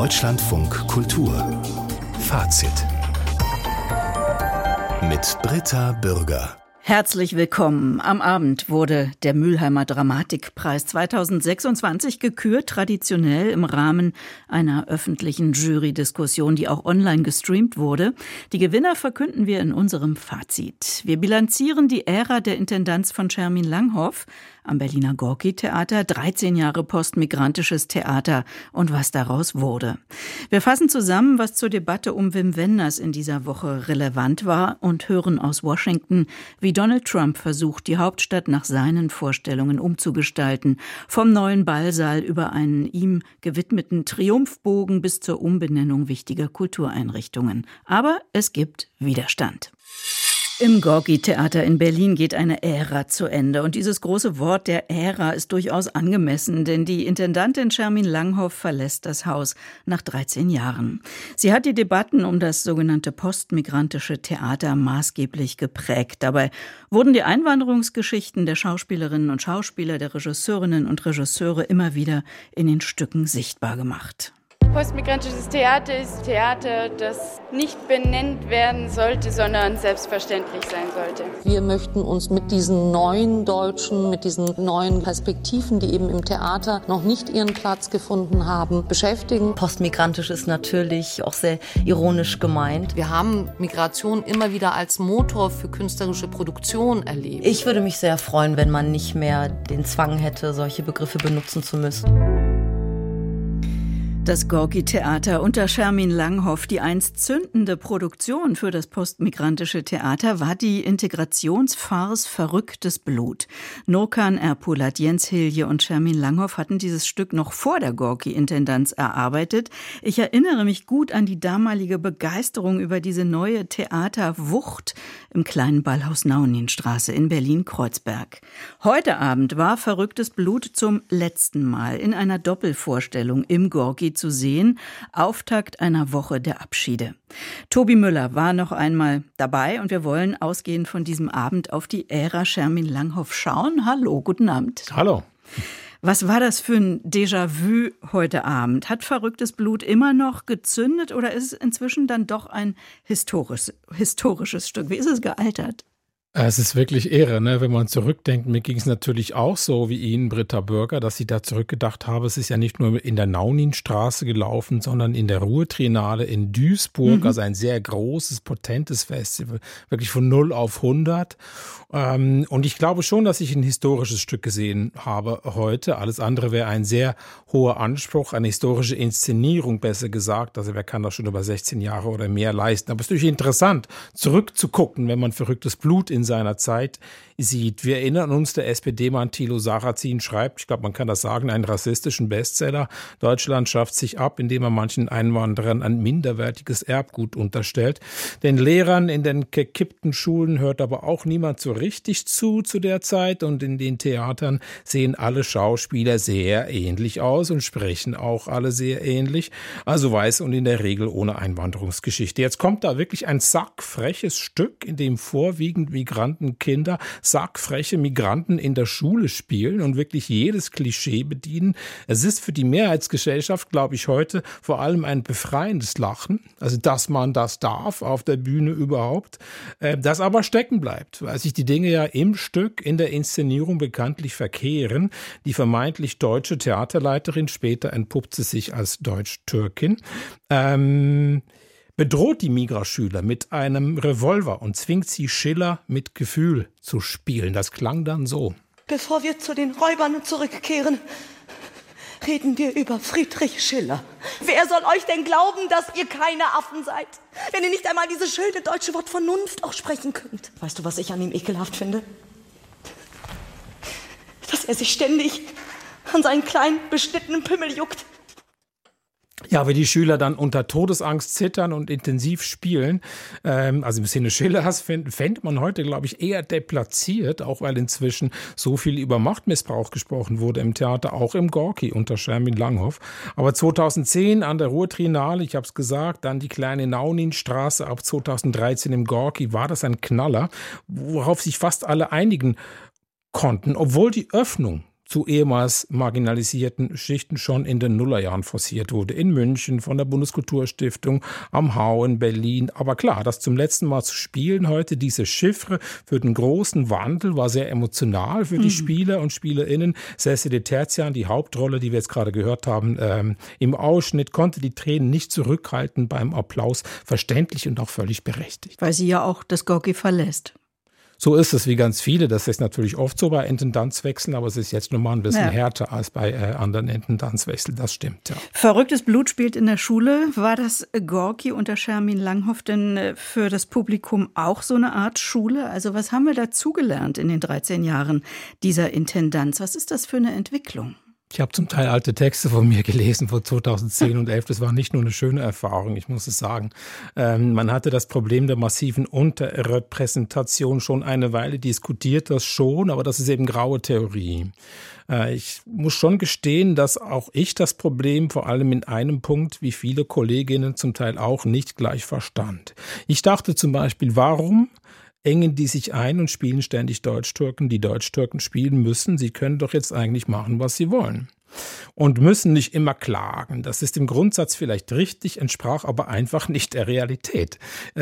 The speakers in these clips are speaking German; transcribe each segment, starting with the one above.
Deutschlandfunk Kultur Fazit mit Britta Bürger. Herzlich willkommen. Am Abend wurde der Mülheimer Dramatikpreis 2026 gekürt, traditionell im Rahmen einer öffentlichen Jury-Diskussion, die auch online gestreamt wurde. Die Gewinner verkünden wir in unserem Fazit. Wir bilanzieren die Ära der Intendanz von Schermin Langhoff am Berliner Gorki-Theater, 13 Jahre postmigrantisches Theater und was daraus wurde. Wir fassen zusammen, was zur Debatte um Wim Wenders in dieser Woche relevant war und hören aus Washington, wie Donald Trump versucht, die Hauptstadt nach seinen Vorstellungen umzugestalten. Vom neuen Ballsaal über einen ihm gewidmeten Triumphbogen bis zur Umbenennung wichtiger Kultureinrichtungen. Aber es gibt Widerstand. Im Gorki-Theater in Berlin geht eine Ära zu Ende. Und dieses große Wort der Ära ist durchaus angemessen, denn die Intendantin Schermin Langhoff verlässt das Haus nach 13 Jahren. Sie hat die Debatten um das sogenannte postmigrantische Theater maßgeblich geprägt. Dabei wurden die Einwanderungsgeschichten der Schauspielerinnen und Schauspieler, der Regisseurinnen und Regisseure immer wieder in den Stücken sichtbar gemacht. Postmigrantisches Theater ist Theater, das nicht benannt werden sollte, sondern selbstverständlich sein sollte. Wir möchten uns mit diesen neuen Deutschen, mit diesen neuen Perspektiven, die eben im Theater noch nicht ihren Platz gefunden haben, beschäftigen. Postmigrantisch ist natürlich auch sehr ironisch gemeint. Wir haben Migration immer wieder als Motor für künstlerische Produktion erlebt. Ich würde mich sehr freuen, wenn man nicht mehr den Zwang hätte, solche Begriffe benutzen zu müssen. Das Gorki-Theater unter Schermin Langhoff, die einst zündende Produktion für das postmigrantische Theater, war die Integrationsfarce Verrücktes Blut. Nurkan Erpolat, Jens Hilje und Schermin Langhoff hatten dieses Stück noch vor der Gorki-Intendanz erarbeitet. Ich erinnere mich gut an die damalige Begeisterung über diese neue Theaterwucht im kleinen Ballhaus Naueninstraße in Berlin-Kreuzberg. Heute Abend war Verrücktes Blut zum letzten Mal in einer Doppelvorstellung im Gorki zu sehen. Auftakt einer Woche der Abschiede. Tobi Müller war noch einmal dabei und wir wollen ausgehend von diesem Abend auf die Ära Schermin Langhoff schauen. Hallo, guten Abend. Hallo. Was war das für ein Déjà-vu heute Abend? Hat Verrücktes Blut immer noch gezündet oder ist es inzwischen dann doch ein historisches Stück? Wie ist es gealtert? Es ist wirklich Ehre, ne? Wenn man zurückdenkt. Mir ging es natürlich auch so wie Ihnen, Britta Bürger, dass ich da zurückgedacht habe. Es ist ja nicht nur in der Naueninstraße gelaufen, sondern in der Ruhr-Triennale in Duisburg. Also ein sehr großes, potentes Festival. Wirklich von 0 auf 100. Und ich glaube schon, dass ich ein historisches Stück gesehen habe heute. Alles andere wäre ein sehr hoher Anspruch, eine historische Inszenierung, besser gesagt. Also wer kann das schon über 16 Jahre oder mehr leisten? Aber es ist natürlich interessant, zurückzugucken, wenn man Verrücktes Blut in seiner Zeit sieht. Wir erinnern uns, der SPD-Mann Thilo Sarrazin schreibt, ich glaube, man kann das sagen, einen rassistischen Bestseller. Deutschland schafft sich ab, indem er manchen Einwanderern ein minderwertiges Erbgut unterstellt. Den Lehrern in den gekippten Schulen hört aber auch niemand so richtig zu der Zeit. Und in den Theatern sehen alle Schauspieler sehr ähnlich aus und sprechen auch alle sehr ähnlich. Also weiß und in der Regel ohne Einwanderungsgeschichte. Jetzt kommt da wirklich ein sackfreches Stück, in dem vorwiegend Migrantenkinder sackfreche Migranten in der Schule spielen und wirklich jedes Klischee bedienen. Es ist für die Mehrheitsgesellschaft, glaube ich, heute vor allem ein befreiendes Lachen. Also, dass man das darf auf der Bühne überhaupt, das aber stecken bleibt, weil sich die Dinge ja im Stück, in der Inszenierung bekanntlich verkehren. Die vermeintlich deutsche Theaterleiterin, später entpuppt sie sich als Deutsch-Türkin, bedroht die Migra-Schüler mit einem Revolver und zwingt sie, Schiller mit Gefühl zu spielen. Das klang dann so. Bevor wir zu den Räubern zurückkehren, reden wir über Friedrich Schiller. Wer soll euch denn glauben, dass ihr keine Affen seid, wenn ihr nicht einmal dieses schöne deutsche Wort Vernunft auch sprechen könnt? Weißt du, was ich an ihm ekelhaft finde? Dass er sich ständig an seinen kleinen, beschnittenen Pimmel juckt. Ja, wie die Schüler dann unter Todesangst zittern und intensiv spielen. Also im Sinne Schillers fände man heute, glaube ich, eher deplatziert, auch weil inzwischen so viel über Machtmissbrauch gesprochen wurde im Theater, auch im Gorki unter Schermin Langhoff. Aber 2010 an der Ruhr-Triennale, ich habe es gesagt, dann die kleine Naueninstraße, ab 2013 im Gorki, war das ein Knaller, worauf sich fast alle einigen konnten, obwohl die Öffnung zu ehemals marginalisierten Schichten schon in den Nullerjahren forciert wurde. In München von der Bundeskulturstiftung, am Hau in Berlin. Aber klar, das zum letzten Mal zu spielen heute, diese Chiffre für den großen Wandel, war sehr emotional für die Spieler und SpielerInnen. Cécile Terzian, die Hauptrolle, die wir jetzt gerade gehört haben, im Ausschnitt, konnte die Tränen nicht zurückhalten beim Applaus. Verständlich und auch völlig berechtigt. Weil sie ja auch das Gorki verlässt. So ist es wie ganz viele. Das ist natürlich oft so bei Intendanzwechseln, aber es ist jetzt nochmal ein bisschen härter als bei anderen Intendanzwechseln. Das stimmt, ja. Verrücktes Blut spielt in der Schule. War das Gorki unter Schermin Langhoff denn für das Publikum auch so eine Art Schule? Also was haben wir dazugelernt in den 13 Jahren dieser Intendanz? Was ist das für eine Entwicklung? Ich habe zum Teil alte Texte von mir gelesen von 2010 und 2011. Das war nicht nur eine schöne Erfahrung, ich muss es sagen. Man hatte das Problem der massiven Unterrepräsentation schon eine Weile diskutiert, das schon, aber das ist eben graue Theorie. Ich muss schon gestehen, dass auch ich das Problem vor allem in einem Punkt, wie viele Kolleginnen zum Teil auch, nicht gleich verstand. Ich dachte zum Beispiel, warum engen die sich ein und spielen ständig Deutsch-Türken, die Deutsch-Türken spielen müssen. Sie können doch jetzt eigentlich machen, was sie wollen. Und müssen nicht immer klagen. Das ist im Grundsatz vielleicht richtig, entsprach aber einfach nicht der Realität,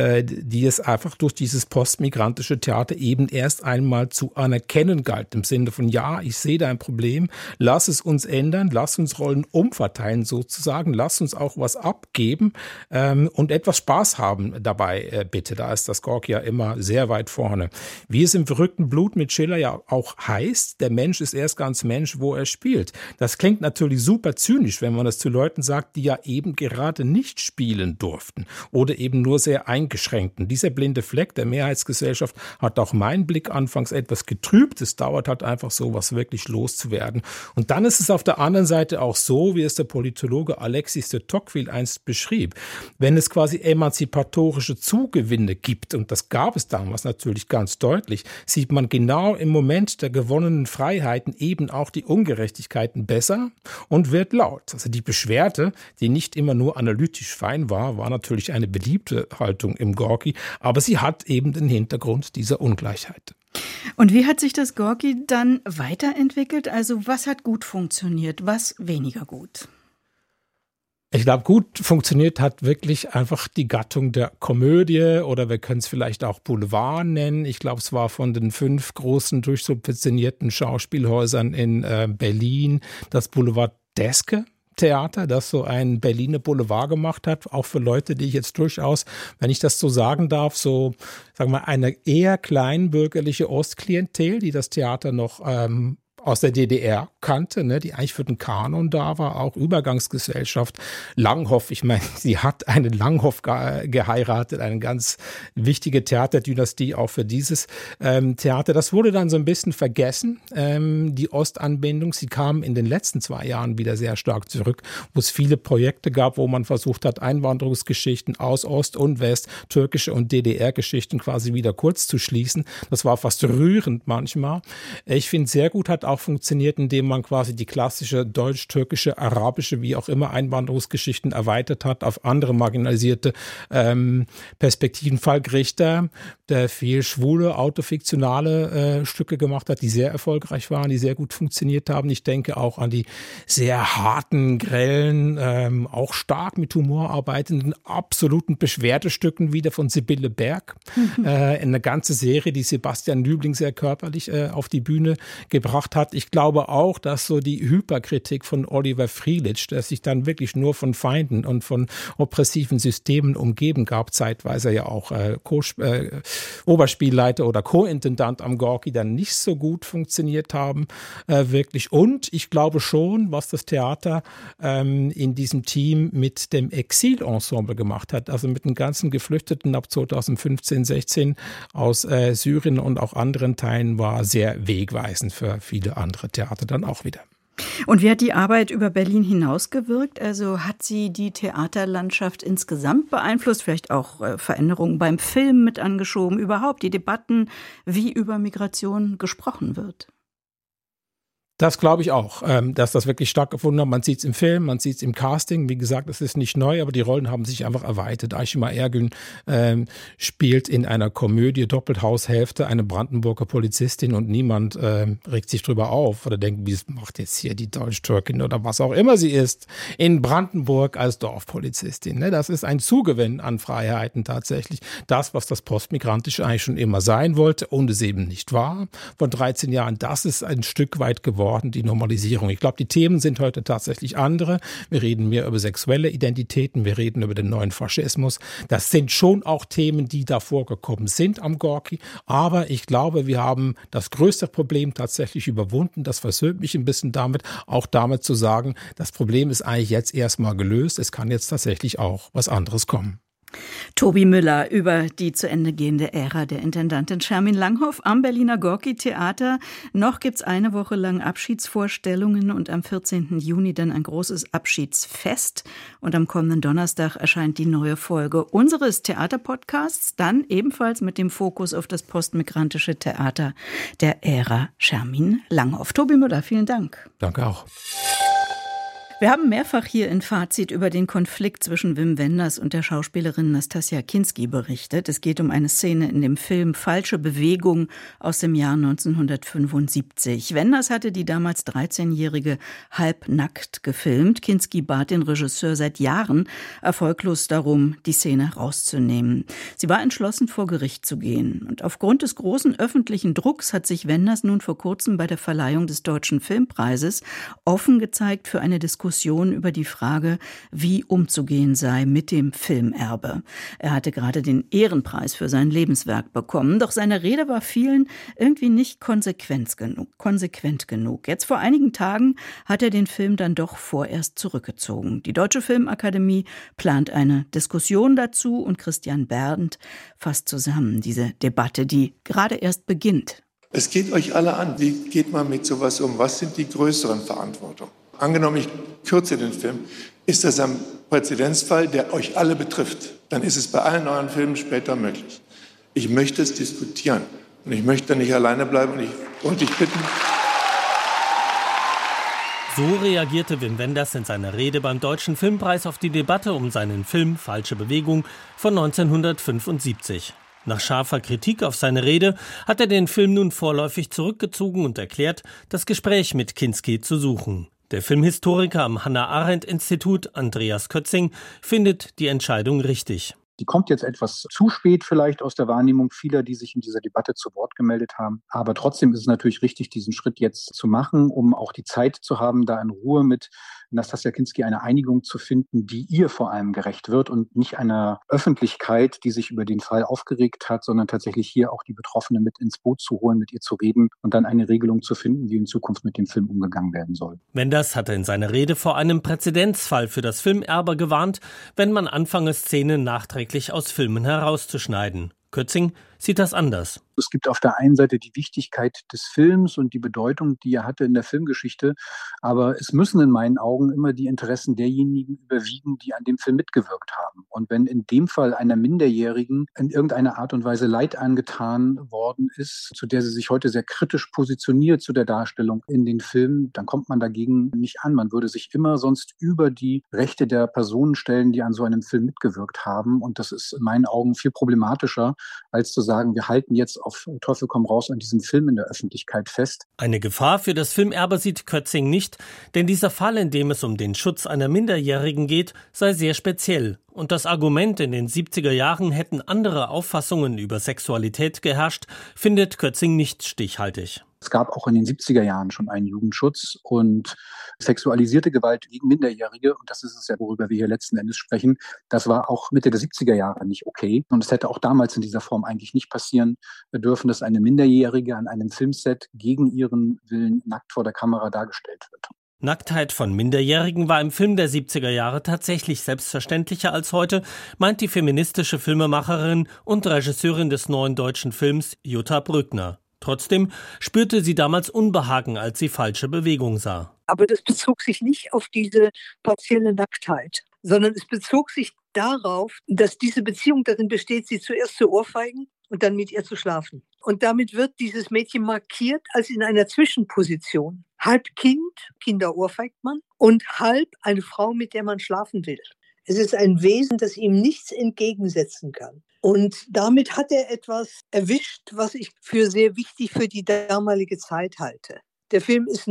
die es einfach durch dieses postmigrantische Theater eben erst einmal zu anerkennen galt. Im Sinne von, ja, ich sehe da ein Problem, lass es uns ändern, lass uns Rollen umverteilen sozusagen, lass uns auch was abgeben und etwas Spaß haben dabei, bitte. Da ist das Gorki ja immer sehr weit vorne. Wie es im verrückten Blut mit Schiller ja auch heißt, der Mensch ist erst ganz Mensch, wo er spielt. Das klingt natürlich super zynisch, wenn man das zu Leuten sagt, die ja eben gerade nicht spielen durften oder eben nur sehr eingeschränkten. Dieser blinde Fleck der Mehrheitsgesellschaft hat auch meinen Blick anfangs etwas getrübt. Es dauert halt einfach so, was wirklich loszuwerden. Und dann ist es auf der anderen Seite auch so, wie es der Politologe Alexis de Tocqueville einst beschrieb. Wenn es quasi emanzipatorische Zugewinne gibt, und das gab es damals natürlich ganz deutlich, sieht man genau im Moment der gewonnenen Freiheiten eben auch die Ungerechtigkeiten besser und wird laut. Also die Beschwerde, die nicht immer nur analytisch fein war natürlich eine beliebte Haltung im Gorki, aber sie hat eben den Hintergrund dieser Ungleichheit. Und wie hat sich das Gorki dann weiterentwickelt? Also was hat gut funktioniert, was weniger gut? Ich glaube, gut funktioniert hat wirklich einfach die Gattung der Komödie oder wir können es vielleicht auch Boulevard nennen. Ich glaube, es war von den 5 großen durchsubventionierten Schauspielhäusern in Berlin das Boulevardeske Theater, das so einen Berliner Boulevard gemacht hat, auch für Leute, die ich jetzt durchaus, wenn ich das so sagen darf, so, sagen wir mal, eine eher kleinbürgerliche Ostklientel, die das Theater noch aus der DDR kannte, ne, die eigentlich für den Kanon da war, auch Übergangsgesellschaft. Langhoff, ich meine, sie hat einen Langhoff geheiratet, eine ganz wichtige Theaterdynastie auch für dieses Theater. Das wurde dann so ein bisschen vergessen, die Ostanbindung. Sie kam in den letzten 2 Jahren wieder sehr stark zurück, wo es viele Projekte gab, wo man versucht hat, Einwanderungsgeschichten aus Ost und West, türkische und DDR-Geschichten quasi wieder kurz zu schließen. Das war fast rührend manchmal. Ich finde, sehr gut hat auch funktioniert, indem man quasi die klassische deutsch-türkische, arabische, wie auch immer Einwanderungsgeschichten erweitert hat auf andere marginalisierte Perspektiven. Falk Richter, der viel schwule, autofiktionale Stücke gemacht hat, die sehr erfolgreich waren, die sehr gut funktioniert haben. Ich denke auch an die sehr harten, grellen, auch stark mit Humor arbeitenden, absoluten Beschwerdestücken wieder von Sibylle Berg. Eine ganze Serie, die Sebastian Nübling sehr körperlich auf die Bühne gebracht hat. Ich glaube auch, dass so die Hyperkritik von Oliver Frielich, der sich dann wirklich nur von Feinden und von oppressiven Systemen umgeben gab, zeitweise ja auch Oberspielleiter oder Co-Intendant am Gorki, dann nicht so gut funktioniert haben, wirklich. Und ich glaube schon, was das Theater in diesem Team mit dem Exil-Ensemble gemacht hat, also mit den ganzen Geflüchteten ab 2015, 16 aus Syrien und auch anderen Teilen, war sehr wegweisend für viele andere Theater dann auch wieder. Und wie hat die Arbeit über Berlin hinaus gewirkt? Also hat sie die Theaterlandschaft insgesamt beeinflusst, vielleicht auch Veränderungen beim Film mit angeschoben, überhaupt die Debatten, wie über Migration gesprochen wird? Das glaube ich auch, dass das wirklich stattgefunden hat. Man sieht es im Film, man sieht es im Casting. Wie gesagt, es ist nicht neu, aber die Rollen haben sich einfach erweitert. Ayşema Ergün spielt in einer Komödie Doppelhaushälfte eine Brandenburger Polizistin und niemand regt sich drüber auf oder denkt, wie macht jetzt hier die Deutsch-Türkin oder was auch immer sie ist, in Brandenburg als Dorfpolizistin. Ne? Das ist ein Zugewinn an Freiheiten tatsächlich. Das, was das Postmigrantische eigentlich schon immer sein wollte und es eben nicht war. Von 13 Jahren, das ist ein Stück weit geworden, die Normalisierung. Ich glaube, die Themen sind heute tatsächlich andere. Wir reden mehr über sexuelle Identitäten, wir reden über den neuen Faschismus. Das sind schon auch Themen, die davor gekommen sind am Gorki. Aber ich glaube, wir haben das größte Problem tatsächlich überwunden. Das versöhnt mich ein bisschen damit, auch damit zu sagen, das Problem ist eigentlich jetzt erstmal gelöst. Es kann jetzt tatsächlich auch was anderes kommen. Tobi Müller über die zu Ende gehende Ära der Intendantin Schermin Langhoff am Berliner Gorki-Theater. Noch gibt's eine Woche lang Abschiedsvorstellungen und am 14. Juni dann ein großes Abschiedsfest. Und am kommenden Donnerstag erscheint die neue Folge unseres Theaterpodcasts, dann ebenfalls mit dem Fokus auf das postmigrantische Theater der Ära Schermin Langhoff. Tobi Müller, vielen Dank. Danke auch. Wir haben mehrfach hier in Fazit über den Konflikt zwischen Wim Wenders und der Schauspielerin Nastassja Kinski berichtet. Es geht um eine Szene in dem Film Falsche Bewegung aus dem Jahr 1975. Wenders hatte die damals 13-Jährige halbnackt gefilmt. Kinski bat den Regisseur seit Jahren erfolglos darum, die Szene rauszunehmen. Sie war entschlossen, vor Gericht zu gehen. Und aufgrund des großen öffentlichen Drucks hat sich Wenders nun vor kurzem bei der Verleihung des Deutschen Filmpreises offen gezeigt für eine Diskussion über die Frage, wie umzugehen sei mit dem Filmerbe. Er hatte gerade den Ehrenpreis für sein Lebenswerk bekommen, doch seine Rede war vielen irgendwie nicht konsequent genug. Jetzt vor einigen Tagen hat er den Film dann doch vorerst zurückgezogen. Die Deutsche Filmakademie plant eine Diskussion dazu und Christian Berndt fasst zusammen diese Debatte, die gerade erst beginnt. Es geht euch alle an. Wie geht man mit sowas um? Was sind die größeren Verantwortungen? Angenommen, ich kürze den Film, ist das ein Präzedenzfall, der euch alle betrifft. Dann ist es bei allen euren Filmen später möglich. Ich möchte es diskutieren und ich möchte nicht alleine bleiben und ich bitte. So reagierte Wim Wenders in seiner Rede beim Deutschen Filmpreis auf die Debatte um seinen Film Falsche Bewegung von 1975. Nach scharfer Kritik auf seine Rede hat er den Film nun vorläufig zurückgezogen und erklärt, das Gespräch mit Kinski zu suchen. Der Filmhistoriker am Hannah-Arendt-Institut, Andreas Kötzing, findet die Entscheidung richtig. Die kommt jetzt etwas zu spät vielleicht aus der Wahrnehmung vieler, die sich in dieser Debatte zu Wort gemeldet haben. Aber trotzdem ist es natürlich richtig, diesen Schritt jetzt zu machen, um auch die Zeit zu haben, da in Ruhe mit Nastassja Kinski eine Einigung zu finden, die ihr vor allem gerecht wird und nicht einer Öffentlichkeit, die sich über den Fall aufgeregt hat, sondern tatsächlich hier auch die Betroffene mit ins Boot zu holen, mit ihr zu reden und dann eine Regelung zu finden, wie in Zukunft mit dem Film umgegangen werden soll. Wenders hatte in seiner Rede vor einem Präzedenzfall für das Filmerbe gewarnt, wenn man anfange, Szenen nachträglich aus Filmen herauszuschneiden. Kötzing sieht das anders. Es gibt auf der einen Seite die Wichtigkeit des Films und die Bedeutung, die er hatte in der Filmgeschichte. Aber es müssen in meinen Augen immer die Interessen derjenigen überwiegen, die an dem Film mitgewirkt haben. Und wenn in dem Fall einer Minderjährigen in irgendeiner Art und Weise Leid angetan worden ist, zu der sie sich heute sehr kritisch positioniert zu der Darstellung in den Filmen, dann kommt man dagegen nicht an. Man würde sich immer sonst über die Rechte der Personen stellen, die an so einem Film mitgewirkt haben. Und das ist in meinen Augen viel problematischer, als zu sagen, wir halten jetzt auf Teufel komm raus an diesem Film in der Öffentlichkeit fest. Eine Gefahr für das Filmerbe sieht Kötzing nicht, denn dieser Fall, in dem es um den Schutz einer Minderjährigen geht, sei sehr speziell. Und das Argument, in den 70er Jahren hätten andere Auffassungen über Sexualität geherrscht, findet Kötzing nicht stichhaltig. Es gab auch in den 70er Jahren schon einen Jugendschutz und sexualisierte Gewalt gegen Minderjährige, und das ist es ja, worüber wir hier letzten Endes sprechen, das war auch Mitte der 70er Jahre nicht okay. Und es hätte auch damals in dieser Form eigentlich nicht passieren dürfen, dass eine Minderjährige an einem Filmset gegen ihren Willen nackt vor der Kamera dargestellt wird. Nacktheit von Minderjährigen war im Film der 70er Jahre tatsächlich selbstverständlicher als heute, meint die feministische Filmemacherin und Regisseurin des neuen deutschen Films Jutta Brückner. Trotzdem spürte sie damals Unbehagen, als sie Falsche Bewegung sah. Aber das bezog sich nicht auf diese partielle Nacktheit, sondern es bezog sich darauf, dass diese Beziehung darin besteht, sie zuerst zu ohrfeigen und dann mit ihr zu schlafen. Und damit wird dieses Mädchen markiert als in einer Zwischenposition. halb Kind, Kinder ohrfeigt man, und halb eine Frau, mit der man schlafen will. Es ist ein Wesen, das ihm nichts entgegensetzen kann. Und damit hat er etwas erwischt, was ich für sehr wichtig für die damalige Zeit halte. Der Film ist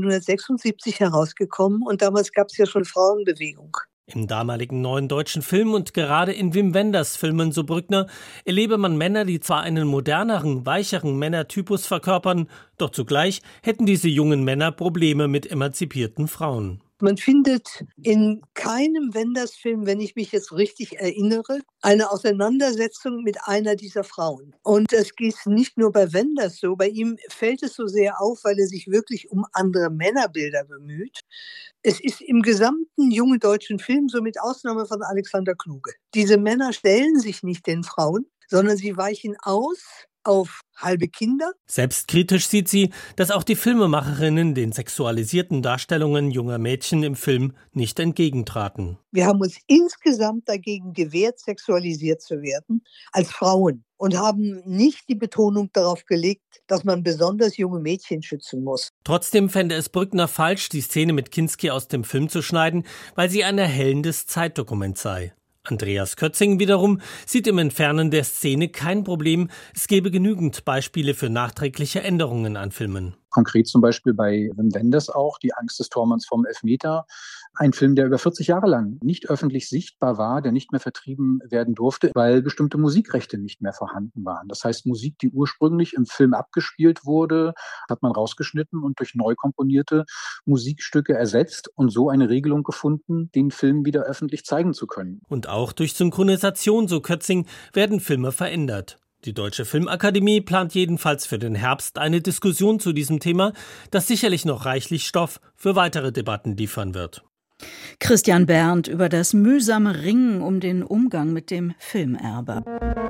1976 herausgekommen und damals gab es ja schon Frauenbewegung. Im damaligen Neuen Deutschen Film und gerade in Wim Wenders Filmen, so Brückner, erlebe man Männer, die zwar einen moderneren, weicheren Männertypus verkörpern, doch zugleich hätten diese jungen Männer Probleme mit emanzipierten Frauen. Man findet in keinem Wenders-Film, wenn ich mich jetzt richtig erinnere, eine Auseinandersetzung mit einer dieser Frauen. Und das geht nicht nur bei Wenders so, bei ihm fällt es so sehr auf, weil er sich wirklich um andere Männerbilder bemüht. Es ist im gesamten jungen deutschen Film, so mit Ausnahme von Alexander Kluge. Diese Männer stellen sich nicht den Frauen, sondern sie weichen aus auf halbe Kinder. Selbstkritisch sieht sie, dass auch die Filmemacherinnen den sexualisierten Darstellungen junger Mädchen im Film nicht entgegentraten. Wir haben uns insgesamt dagegen gewehrt, sexualisiert zu werden als Frauen und haben nicht die Betonung darauf gelegt, dass man besonders junge Mädchen schützen muss. Trotzdem fände es Brückner falsch, die Szene mit Kinski aus dem Film zu schneiden, weil sie ein erhellendes Zeitdokument sei. Andreas Kötzing wiederum sieht im Entfernen der Szene kein Problem. Es gäbe genügend Beispiele für nachträgliche Änderungen an Filmen. Konkret zum Beispiel bei Wim Wenders auch, Die Angst des Tormanns vom Elfmeter. Ein Film, der über 40 Jahre lang nicht öffentlich sichtbar war, der nicht mehr vertrieben werden durfte, weil bestimmte Musikrechte nicht mehr vorhanden waren. Das heißt, Musik, die ursprünglich im Film abgespielt wurde, hat man rausgeschnitten und durch neu komponierte Musikstücke ersetzt und so eine Regelung gefunden, den Film wieder öffentlich zeigen zu können. Und auch durch Synchronisation, so Kötzing, werden Filme verändert. Die Deutsche Filmakademie plant jedenfalls für den Herbst eine Diskussion zu diesem Thema, das sicherlich noch reichlich Stoff für weitere Debatten liefern wird. Christian Berndt über das mühsame Ringen um den Umgang mit dem Filmerbe.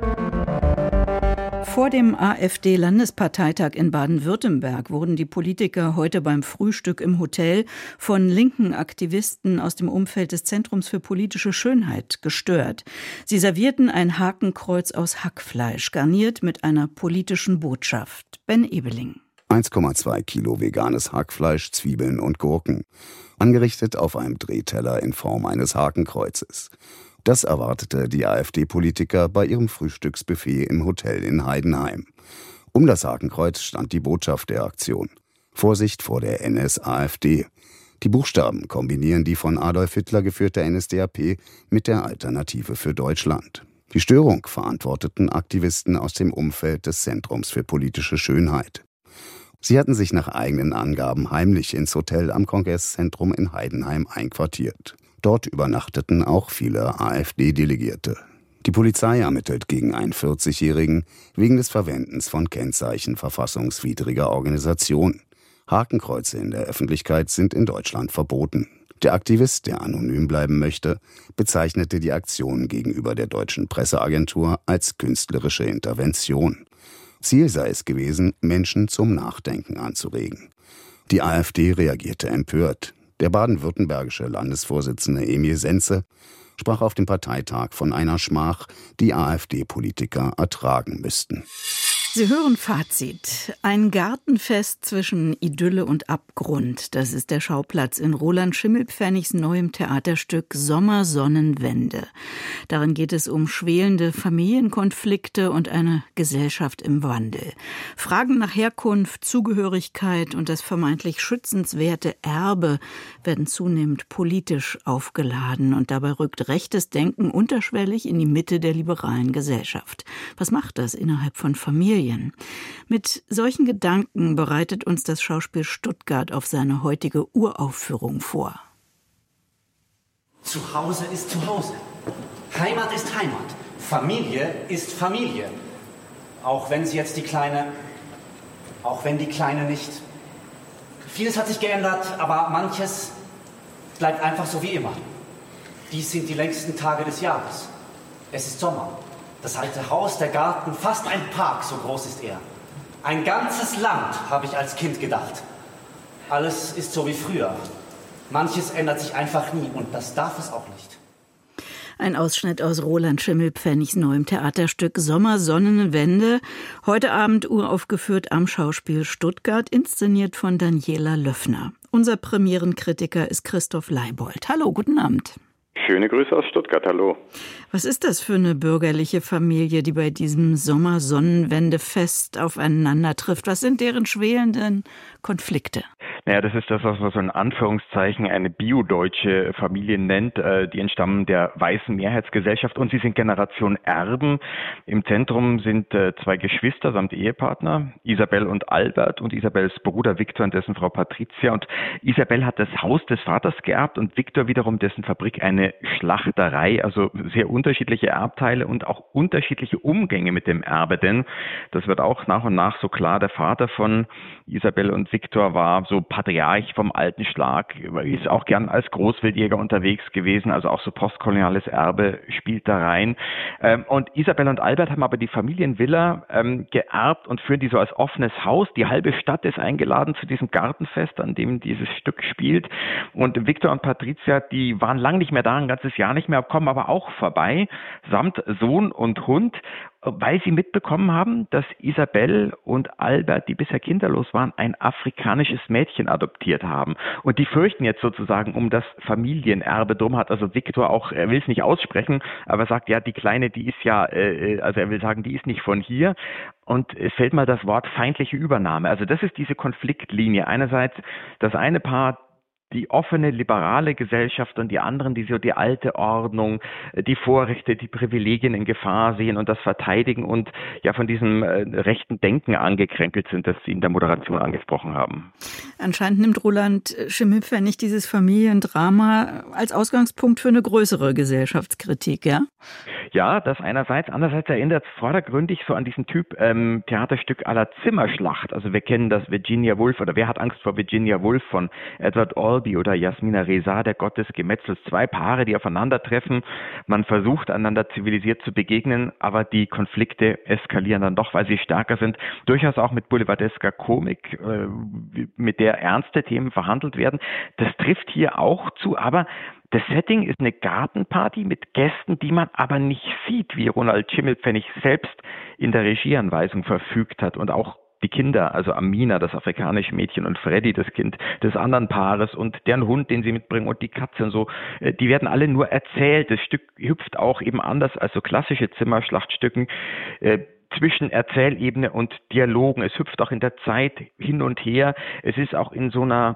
Vor dem AfD-Landesparteitag in Baden-Württemberg wurden die Politiker heute beim Frühstück im Hotel von linken Aktivisten aus dem Umfeld des Zentrums für politische Schönheit gestört. Sie servierten ein Hakenkreuz aus Hackfleisch, garniert mit einer politischen Botschaft. Ben Ebeling. 1,2 Kilo veganes Hackfleisch, Zwiebeln und Gurken. Angerichtet auf einem Drehteller in Form eines Hakenkreuzes. Das erwartete die AfD-Politiker bei ihrem Frühstücksbuffet im Hotel in Heidenheim. Um das Hakenkreuz stand die Botschaft der Aktion. Vorsicht vor der NS-AfD. Die Buchstaben kombinieren die von Adolf Hitler geführte NSDAP mit der Alternative für Deutschland. Die Störung verantworteten Aktivisten aus dem Umfeld des Zentrums für politische Schönheit. Sie hatten sich nach eigenen Angaben heimlich ins Hotel am Kongresszentrum in Heidenheim einquartiert. Dort übernachteten auch viele AfD-Delegierte. Die Polizei ermittelt gegen einen 40-Jährigen wegen des Verwendens von Kennzeichen verfassungswidriger Organisation. Hakenkreuze in der Öffentlichkeit sind in Deutschland verboten. Der Aktivist, der anonym bleiben möchte, bezeichnete die Aktion gegenüber der deutschen Presseagentur als künstlerische Intervention. Ziel sei es gewesen, Menschen zum Nachdenken anzuregen. Die AfD reagierte empört. Der baden-württembergische Landesvorsitzende Emil Senze sprach auf dem Parteitag von einer Schmach, die AfD-Politiker ertragen müssten. Sie hören Fazit. Ein Gartenfest zwischen Idylle und Abgrund. Das ist der Schauplatz in Roland Schimmelpfennigs neuem Theaterstück Sommersonnenwende. Darin geht es um schwelende Familienkonflikte und eine Gesellschaft im Wandel. Fragen nach Herkunft, Zugehörigkeit und das vermeintlich schützenswerte Erbe werden zunehmend politisch aufgeladen. Und dabei rückt rechtes Denken unterschwellig in die Mitte der liberalen Gesellschaft. Was macht das innerhalb von Familien? Mit solchen Gedanken bereitet uns das Schauspiel Stuttgart auf seine heutige Uraufführung vor. Zuhause ist Zuhause. Heimat ist Heimat. Familie ist Familie. Auch wenn die Kleine nicht. Vieles hat sich geändert, aber manches bleibt einfach so wie immer. Dies sind die längsten Tage des Jahres. Es ist Sommer. Das alte Haus, der Garten, fast ein Park, so groß ist er. Ein ganzes Land, habe ich als Kind gedacht. Alles ist so wie früher. Manches ändert sich einfach nie und das darf es auch nicht. Ein Ausschnitt aus Roland Schimmelpfennigs neuem Theaterstück Sommersonnenwende. Heute Abend uraufgeführt am Schauspiel Stuttgart, inszeniert von Daniela Löffner. Unser Premierenkritiker ist Christoph Leibold. Hallo, guten Abend. Schöne Grüße aus Stuttgart, hallo. Was ist das für eine bürgerliche Familie, die bei diesem Sommersonnenwendefest aufeinander trifft? Was sind deren schwelenden Konflikte? Naja, das ist das, was man so in Anführungszeichen eine biodeutsche Familie nennt. Die entstammen der weißen Mehrheitsgesellschaft und sie sind Generation Erben. Im Zentrum sind zwei Geschwister samt Ehepartner, Isabel und Albert, und Isabels Bruder Viktor und dessen Frau Patricia. Und Isabel hat das Haus des Vaters geerbt und Viktor wiederum dessen Fabrik, eine Schlachterei, also sehr unterschiedliche Erbteile und auch unterschiedliche Umgänge mit dem Erbe, denn das wird auch nach und nach so klar. Der Vater von Isabel und Viktor war so Patriarch vom alten Schlag, ist auch gern als Großwildjäger unterwegs gewesen, also auch so postkoloniales Erbe spielt da rein. Und Isabel und Albert haben aber die Familienvilla geerbt und führen die so als offenes Haus. Die halbe Stadt ist eingeladen zu diesem Gartenfest, an dem dieses Stück spielt. Und Viktor und Patricia, die waren lang nicht mehr da, ein ganzes Jahr nicht mehr, kommen aber auch vorbei, samt Sohn und Hund, weil sie mitbekommen haben, dass Isabel und Albert, die bisher kinderlos waren, ein afrikanisches Mädchen adoptiert haben. Und die fürchten jetzt sozusagen um das Familienerbe. Drum hat also Viktor auch, er will es nicht aussprechen, aber sagt, ja, die Kleine, die ist ja, also er will sagen, die ist nicht von hier. Und es fällt mal das Wort feindliche Übernahme. Also das ist diese Konfliktlinie. Einerseits das eine Paar, die offene, liberale Gesellschaft, und die anderen, die so die alte Ordnung, die Vorrechte, die Privilegien in Gefahr sehen und das verteidigen und ja von diesem rechten Denken angekränkelt sind, das Sie in der Moderation angesprochen haben. Anscheinend nimmt Roland Schimmelpfennig dieses Familiendrama als Ausgangspunkt für eine größere Gesellschaftskritik, ja? Ja, das einerseits. Andererseits erinnert es vordergründig so an diesen Typ Theaterstück à la Zimmerschlacht. Also wir kennen das Virginia Woolf, oder Wer hat Angst vor Virginia Woolf von Edward Albee oder Jasmina Reza, der Gott des Gemetzels. Zwei Paare, die aufeinandertreffen. Man versucht, einander zivilisiert zu begegnen, aber die Konflikte eskalieren dann doch, weil sie stärker sind. Durchaus auch mit boulevardesker Komik, mit der ernste Themen verhandelt werden. Das trifft hier auch zu, aber das Setting ist eine Gartenparty mit Gästen, die man aber nicht sieht, wie Roland Schimmelpfennig selbst in der Regieanweisung verfügt hat, und auch die Kinder, also Amina, das afrikanische Mädchen, und Freddy, das Kind des anderen Paares, und deren Hund, den sie mitbringen, und die Katze und so, die werden alle nur erzählt. Das Stück hüpft auch eben anders als so klassische Zimmerschlachtstücken zwischen Erzählebene und Dialogen. Es hüpft auch in der Zeit hin und her. Es ist auch in so einer,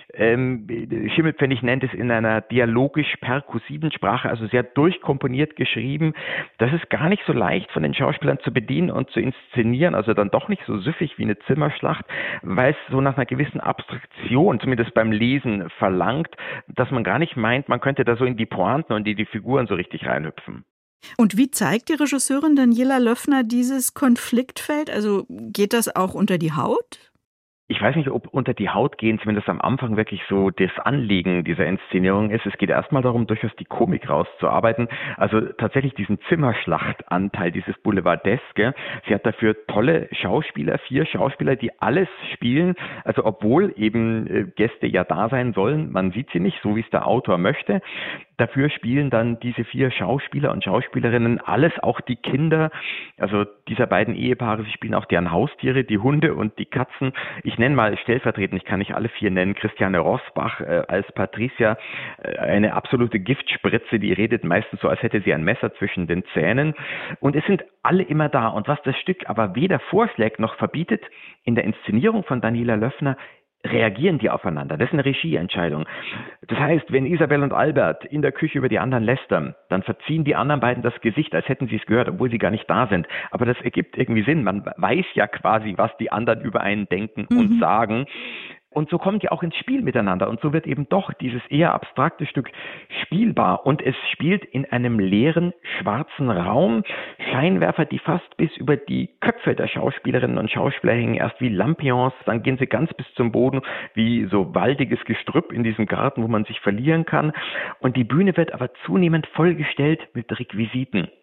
Schimmelpfennig nennt es in einer dialogisch-perkussiven Sprache, also sehr durchkomponiert geschrieben. Das ist gar nicht so leicht von den Schauspielern zu bedienen und zu inszenieren, also dann doch nicht so süffig wie eine Zimmerschlacht, weil es so nach einer gewissen Abstraktion, zumindest beim Lesen, verlangt, dass man gar nicht meint, man könnte da so in die Pointen und in die Figuren so richtig reinhüpfen. Und wie zeigt die Regisseurin Daniela Löffner dieses Konfliktfeld? Also geht das auch unter die Haut? Ich weiß nicht, ob unter die Haut gehen, zumindest am Anfang wirklich so das Anliegen dieser Inszenierung ist. Es geht erstmal darum, durchaus die Komik rauszuarbeiten. Also tatsächlich diesen Zimmerschlachtanteil, dieses Boulevardeske. Sie hat dafür tolle Schauspieler, 4 Schauspieler, die alles spielen. Also obwohl eben Gäste ja da sein sollen, man sieht sie nicht, so wie es der Autor möchte. Dafür spielen dann diese 4 Schauspieler und Schauspielerinnen alles, auch die Kinder, also dieser beiden Ehepaare. Sie spielen auch deren Haustiere, die Hunde und die Katzen. Ich nenne mal stellvertretend, ich kann nicht alle 4 nennen, Christiane Rosbach als Patricia, eine absolute Giftspritze, die redet meistens so, als hätte sie ein Messer zwischen den Zähnen. Und es sind alle immer da. Und was das Stück aber weder vorschlägt noch verbietet, in der Inszenierung von Daniela Löffner reagieren die aufeinander. Das ist eine Regieentscheidung. Das heißt, wenn Isabel und Albert in der Küche über die anderen lästern, dann verziehen die anderen beiden das Gesicht, als hätten sie es gehört, obwohl sie gar nicht da sind. Aber das ergibt irgendwie Sinn. Man weiß ja quasi, was die anderen über einen denken und sagen. Und so kommt ja auch ins Spiel miteinander. Und so wird eben doch dieses eher abstrakte Stück spielbar. Und es spielt in einem leeren, schwarzen Raum. Scheinwerfer, die fast bis über die Köpfe der Schauspielerinnen und Schauspieler hängen. Erst wie Lampions, dann gehen sie ganz bis zum Boden, wie so waldiges Gestrüpp in diesem Garten, wo man sich verlieren kann. Und die Bühne wird aber zunehmend vollgestellt mit Requisiten.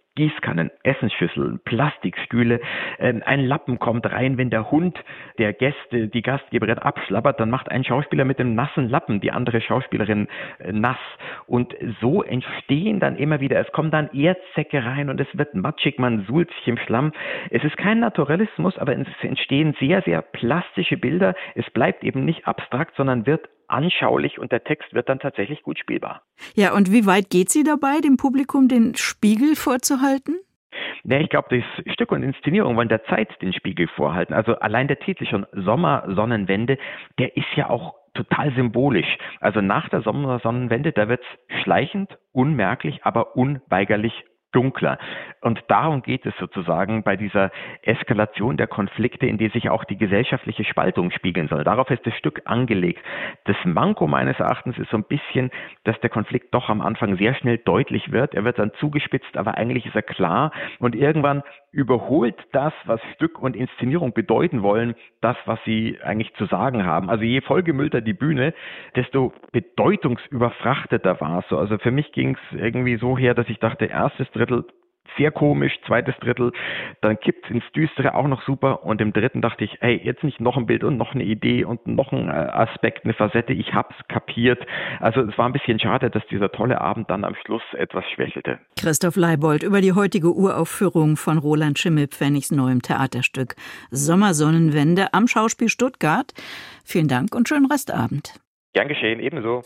Gießkannen, Essensschüsseln, Plastikstühle, ein Lappen kommt rein, wenn der Hund der Gäste, die Gastgeberin abschlabbert, dann macht ein Schauspieler mit dem nassen Lappen die andere Schauspielerin nass. Und so entstehen dann immer wieder, es kommen dann Erdsäcke rein und es wird matschig, man suhlt sich im Schlamm. Es ist kein Naturalismus, aber es entstehen sehr, sehr plastische Bilder. Es bleibt eben nicht abstrakt, sondern wird anschaulich und der Text wird dann tatsächlich gut spielbar. Ja, und wie weit geht sie dabei, dem Publikum den Spiegel vorzuhalten? Ja, ich glaube, das Stück und Inszenierung wollen der Zeit den Spiegel vorhalten. Also allein der Titel schon, Sommersonnenwende, der ist ja auch total symbolisch. Also nach der Sommersonnenwende, da wird es schleichend, unmerklich, aber unweigerlich dunkler. Und darum geht es sozusagen bei dieser Eskalation der Konflikte, in die sich auch die gesellschaftliche Spaltung spiegeln soll. Darauf ist das Stück angelegt. Das Manko meines Erachtens ist so ein bisschen, dass der Konflikt doch am Anfang sehr schnell deutlich wird. Er wird dann zugespitzt, aber eigentlich ist er klar. Und irgendwann überholt das, was Stück und Inszenierung bedeuten wollen, das, was sie eigentlich zu sagen haben. Also je vollgemüllter die Bühne, desto bedeutungsüberfrachteter war es so. Also für mich ging es irgendwie so her, dass ich dachte, erstes Drittel sehr komisch, zweites Drittel, dann kippt es ins Düstere, auch noch super, und im dritten dachte ich, hey, jetzt nicht noch ein Bild und noch eine Idee und noch ein Aspekt, eine Facette, ich hab's kapiert. Also es war ein bisschen schade, dass dieser tolle Abend dann am Schluss etwas schwächelte. Christoph Leibold über die heutige Uraufführung von Roland Schimmelpfennigs neuem Theaterstück Sommersonnenwende am Schauspiel Stuttgart. Vielen Dank und schönen Restabend. Gern geschehen, ebenso.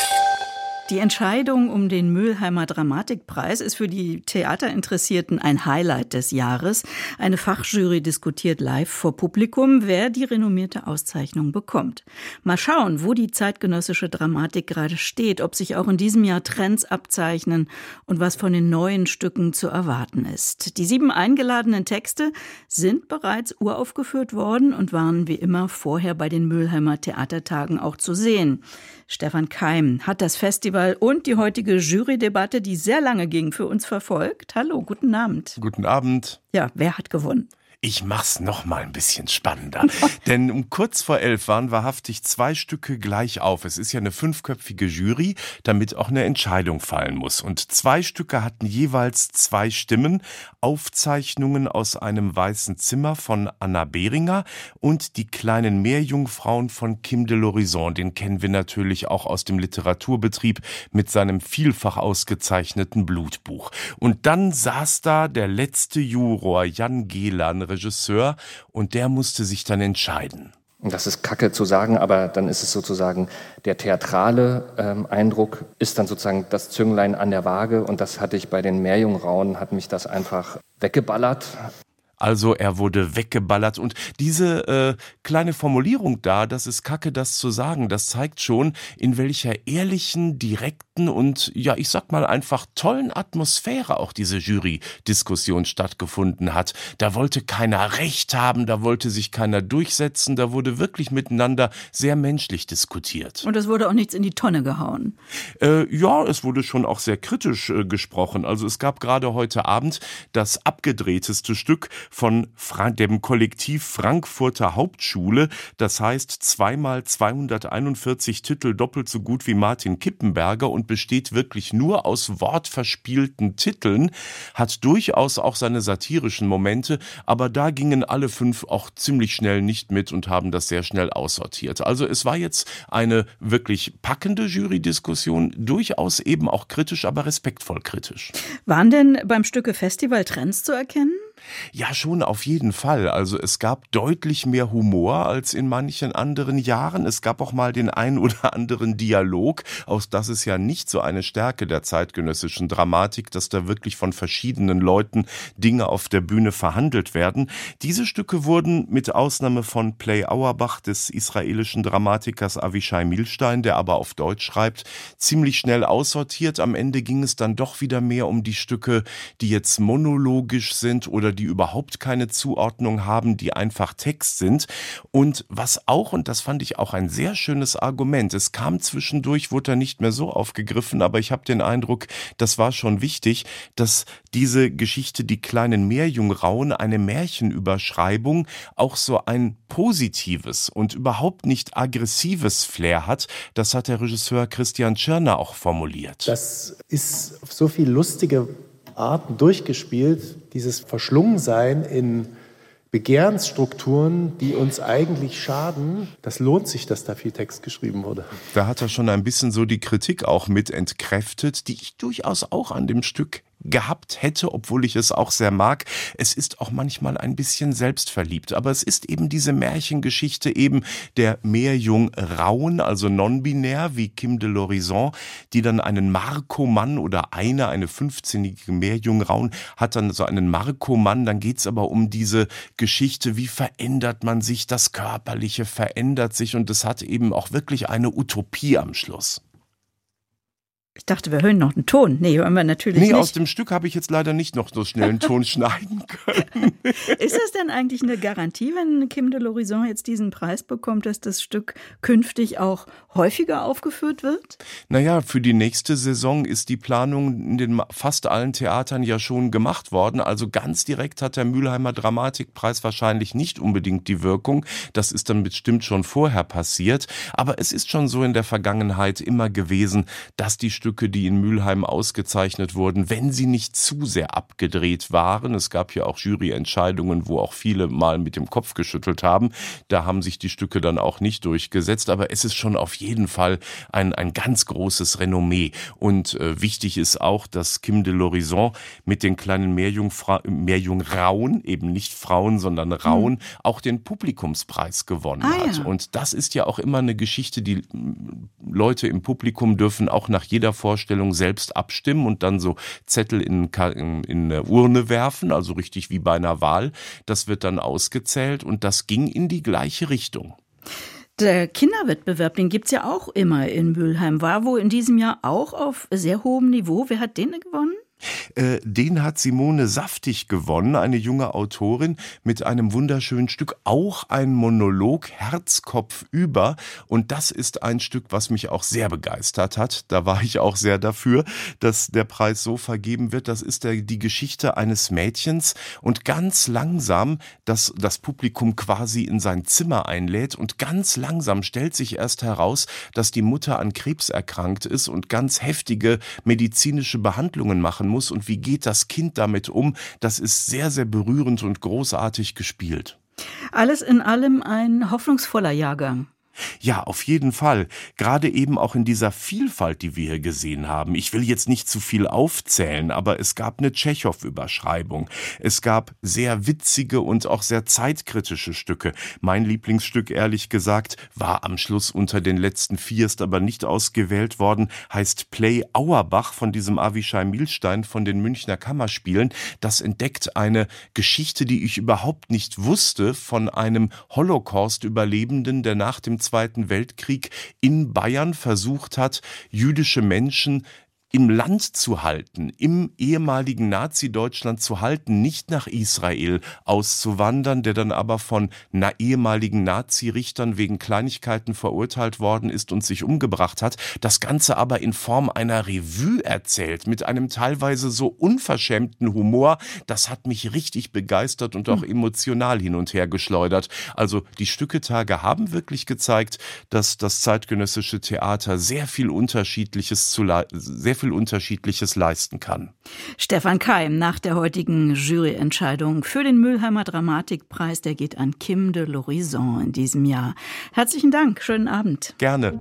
Die Entscheidung um den Mülheimer Dramatikpreis ist für die Theaterinteressierten ein Highlight des Jahres. Eine Fachjury diskutiert live vor Publikum, wer die renommierte Auszeichnung bekommt. Mal schauen, wo die zeitgenössische Dramatik gerade steht, ob sich auch in diesem Jahr Trends abzeichnen und was von den neuen Stücken zu erwarten ist. Die 7 eingeladenen Texte sind bereits uraufgeführt worden und waren wie immer vorher bei den Mülheimer Theatertagen auch zu sehen. Stefan Keim hat das Festival und die heutige Jurydebatte, die sehr lange ging, für uns verfolgt. Hallo, guten Abend. Guten Abend. Ja, wer hat gewonnen? Ich mach's noch mal ein bisschen spannender. Denn um kurz vor 11 waren wahrhaftig 2 Stücke gleich auf. Es ist ja eine 5-köpfige Jury, damit auch eine Entscheidung fallen muss. Und 2 Stücke hatten jeweils 2 Stimmen. Aufzeichnungen aus einem weißen Zimmer von Anna Behringer und die kleinen Meerjungfrauen von Kim de l'Horizon. Den kennen wir natürlich auch aus dem Literaturbetrieb mit seinem vielfach ausgezeichneten Blutbuch. Und dann saß da der letzte Juror, Jan Gehlan, Regisseur, und der musste sich dann entscheiden. Das ist kacke zu sagen, aber dann ist es sozusagen der theatrale Eindruck ist dann sozusagen das Zünglein an der Waage, und das hatte ich bei den Meerjungfrauen, hat mich das einfach weggeballert. Also er wurde weggeballert, und diese kleine Formulierung da, das ist kacke, das zu sagen, das zeigt schon, in welcher ehrlichen, direkten und, ja, ich sag mal einfach tollen Atmosphäre auch diese Jury-Diskussion stattgefunden hat. Da wollte keiner Recht haben, da wollte sich keiner durchsetzen, da wurde wirklich miteinander sehr menschlich diskutiert. Und es wurde auch nichts in die Tonne gehauen. Ja, es wurde schon auch sehr kritisch gesprochen. Also es gab gerade heute Abend das abgedrehteste Stück von dem Kollektiv Frankfurter Hauptschule. Das heißt 2x241 Titel, doppelt so gut wie Martin Kippenberger, und besteht wirklich nur aus wortverspielten Titeln, hat durchaus auch seine satirischen Momente, aber da gingen alle 5 auch ziemlich schnell nicht mit und haben das sehr schnell aussortiert. Also es war jetzt eine wirklich packende Jury-Diskussion, durchaus eben auch kritisch, aber respektvoll kritisch. Waren denn beim Stücke Festival Trends zu erkennen? Ja, schon auf jeden Fall. Also es gab deutlich mehr Humor als in manchen anderen Jahren. Es gab auch mal den ein oder anderen Dialog. Auch das ist ja nicht so eine Stärke der zeitgenössischen Dramatik, dass da wirklich von verschiedenen Leuten Dinge auf der Bühne verhandelt werden. Diese Stücke wurden mit Ausnahme von Play Auerbach des israelischen Dramatikers Avishai Milstein, der aber auf Deutsch schreibt, ziemlich schnell aussortiert. Am Ende ging es dann doch wieder mehr um die Stücke, die jetzt monologisch sind oder die überhaupt keine Zuordnung haben, die einfach Text sind. Und was auch, und das fand ich auch ein sehr schönes Argument, es kam zwischendurch, wurde er nicht mehr so aufgegriffen, aber ich habe den Eindruck, das war schon wichtig, dass diese Geschichte Die kleinen Meerjungfrauen, eine Märchenüberschreibung, auch so ein positives und überhaupt nicht aggressives Flair hat. Das hat der Regisseur Christian Tschirner auch formuliert. Das ist so viel lustige Arten durchgespielt, dieses Verschlungensein in Begehrensstrukturen, die uns eigentlich schaden. Das lohnt sich, dass da viel Text geschrieben wurde. Da hat er schon ein bisschen so die Kritik auch mit entkräftet, die ich durchaus auch an dem Stück gehabt hätte, obwohl ich es auch sehr mag. Es ist auch manchmal ein bisschen selbstverliebt, aber es ist eben diese Märchengeschichte eben der Meerjungfrauen, also non-binär wie Kim de l'Horizon, die dann einen Markomann oder eine 15-jährige Meerjungfrau hat dann so einen Markomann, dann geht's aber um diese Geschichte, wie verändert man sich, das Körperliche verändert sich und es hat eben auch wirklich eine Utopie am Schluss. Ich dachte, wir hören noch einen Ton. Nee, hören wir natürlich nicht. Aus dem Stück habe ich jetzt leider nicht noch so schnell einen Ton schneiden können. Ist das denn eigentlich eine Garantie, wenn Kim de l'Horizon jetzt diesen Preis bekommt, dass das Stück künftig auch häufiger aufgeführt wird? Naja, für die nächste Saison ist die Planung in den fast allen Theatern ja schon gemacht worden. Also ganz direkt hat der Mülheimer Dramatikpreis wahrscheinlich nicht unbedingt die Wirkung. Das ist dann bestimmt schon vorher passiert. Aber es ist schon so in der Vergangenheit immer gewesen, dass die Stücke, die in Mülheim ausgezeichnet wurden, wenn sie nicht zu sehr abgedreht waren. Es gab ja auch Juryentscheidungen, wo auch viele mal mit dem Kopf geschüttelt haben. Da haben sich die Stücke dann auch nicht durchgesetzt. Aber es ist schon auf jeden Fall ein ganz großes Renommee. Und wichtig ist auch, dass Kim de l'Horizon mit den kleinen Meerjungfrauen, eben nicht Frauen, sondern Rauen, auch den Publikumspreis gewonnen hat. Ja. Und das ist ja auch immer eine Geschichte, die Leute im Publikum dürfen auch nach jeder Vorstellung selbst abstimmen und dann so Zettel in eine Urne werfen, also richtig wie bei einer Wahl. Das wird dann ausgezählt und das ging in die gleiche Richtung. Der Kinderwettbewerb, den gibt's ja auch immer in Mülheim, war wohl in diesem Jahr auch auf sehr hohem Niveau. Wer hat den gewonnen? Den hat Simone Saftig gewonnen, eine junge Autorin mit einem wunderschönen Stück, auch ein Monolog, Herzkopf über. Und das ist ein Stück, was mich auch sehr begeistert hat. Da war ich auch sehr dafür, dass der Preis so vergeben wird. Das ist die Geschichte eines Mädchens und ganz langsam das Publikum quasi in sein Zimmer einlädt und ganz langsam stellt sich erst heraus, dass die Mutter an Krebs erkrankt ist und ganz heftige medizinische Behandlungen machen muss. Und wie geht das Kind damit um? Das ist sehr, sehr berührend und großartig gespielt. Alles in allem ein hoffnungsvoller Jahrgang. Ja, auf jeden Fall. Gerade eben auch in dieser Vielfalt, die wir hier gesehen haben. Ich will jetzt nicht zu viel aufzählen, aber es gab eine Tschechow-Überschreibung. Es gab sehr witzige und auch sehr zeitkritische Stücke. Mein Lieblingsstück, ehrlich gesagt, war am Schluss unter den letzten 4, ist aber nicht ausgewählt worden, heißt Play Auerbach von diesem Avichai Milstein von den Münchner Kammerspielen. Das entdeckt eine Geschichte, die ich überhaupt nicht wusste, von einem Holocaust-Überlebenden, der nach dem Zweiten Weltkrieg in Bayern versucht hat, jüdische Menschen im Land zu halten, im ehemaligen Nazi-Deutschland zu halten, nicht nach Israel auszuwandern, der dann aber von ehemaligen Nazi-Richtern wegen Kleinigkeiten verurteilt worden ist und sich umgebracht hat. Das Ganze aber in Form einer Revue erzählt, mit einem teilweise so unverschämten Humor. Das hat mich richtig begeistert und auch emotional hin und her geschleudert. Also die Stücketage haben wirklich gezeigt, dass das zeitgenössische Theater sehr viel Unterschiedliches leisten kann. Stefan Keim nach der heutigen Juryentscheidung für den Mülheimer Dramatikpreis, der geht an Kim de l'Horizon in diesem Jahr. Herzlichen Dank, schönen Abend. Gerne.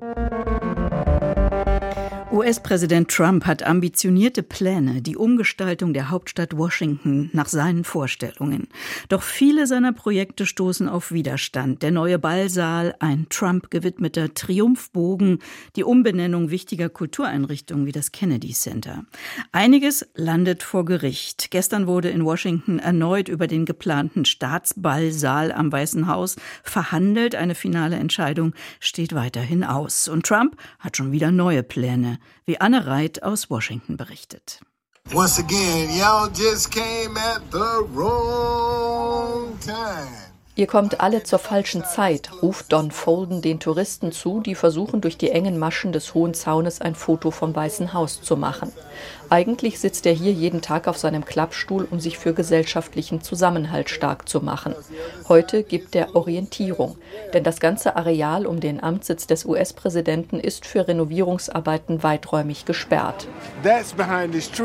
US-Präsident Trump hat ambitionierte Pläne, die Umgestaltung der Hauptstadt Washington nach seinen Vorstellungen. Doch viele seiner Projekte stoßen auf Widerstand. Der neue Ballsaal, ein Trump gewidmeter Triumphbogen, die Umbenennung wichtiger Kultureinrichtungen wie das Kennedy Center. Einiges landet vor Gericht. Gestern wurde in Washington erneut über den geplanten Staatsballsaal am Weißen Haus verhandelt. Eine finale Entscheidung steht weiterhin aus. Und Trump hat schon wieder neue Pläne, wie Anne Reit aus Washington berichtet. Once again, y'all just came at the wrong time. Ihr kommt alle zur falschen Zeit, ruft Don Folden den Touristen zu, die versuchen, durch die engen Maschen des Hohen Zaunes ein Foto vom Weißen Haus zu machen. Eigentlich sitzt er hier jeden Tag auf seinem Klappstuhl, um sich für gesellschaftlichen Zusammenhalt stark zu machen. Heute gibt er Orientierung, denn das ganze Areal um den Amtssitz des US-Präsidenten ist für Renovierungsarbeiten weiträumig gesperrt. That's behind this tree.